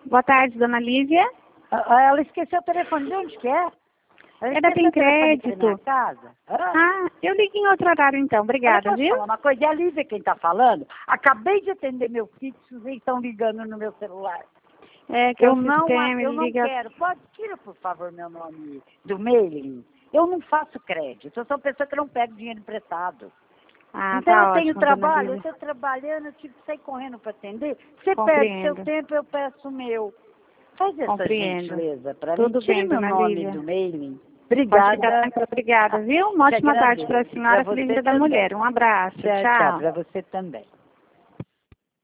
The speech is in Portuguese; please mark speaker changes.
Speaker 1: Boa tarde, dona Lívia.
Speaker 2: Ela esqueceu o telefone. De onde que é?
Speaker 1: Ela tem crédito.
Speaker 2: Casa?
Speaker 1: Eu ligo em outro horário então. Obrigada,
Speaker 2: Posso
Speaker 1: viu?
Speaker 2: falar uma coisa? É a Lívia quem está falando. Acabei de atender meu fixo e estão ligando no meu celular.
Speaker 1: É que
Speaker 2: Eu
Speaker 1: o
Speaker 2: não
Speaker 1: liga...
Speaker 2: quero. Tira, por favor, meu nome do mailing. Eu não faço crédito. Eu sou uma pessoa que não pega dinheiro emprestado.
Speaker 1: Ah,
Speaker 2: Então
Speaker 1: tá
Speaker 2: eu tenho
Speaker 1: ótimo, dona
Speaker 2: trabalho, eu
Speaker 1: Lívia.
Speaker 2: estou trabalhando, eu tive que sair correndo para atender. Você
Speaker 1: Compreendo.
Speaker 2: perde seu tempo, eu peço o meu. Faz essa
Speaker 1: Compreendo.
Speaker 2: gentileza para mim.
Speaker 1: Tudo
Speaker 2: Tire
Speaker 1: bem,
Speaker 2: meu
Speaker 1: dona
Speaker 2: nome
Speaker 1: Lívia.
Speaker 2: do mailing.
Speaker 1: Pode
Speaker 2: Obrigada.
Speaker 1: ficar tranquila. Obrigada, viu? Uma
Speaker 2: Te
Speaker 1: ótima tarde para a
Speaker 2: agradeço.
Speaker 1: senhora.
Speaker 2: Pra
Speaker 1: Feliz
Speaker 2: você
Speaker 1: Dia da
Speaker 2: também.
Speaker 1: Mulher. Um abraço.
Speaker 2: Tchau,
Speaker 1: Tchau.
Speaker 2: para você também.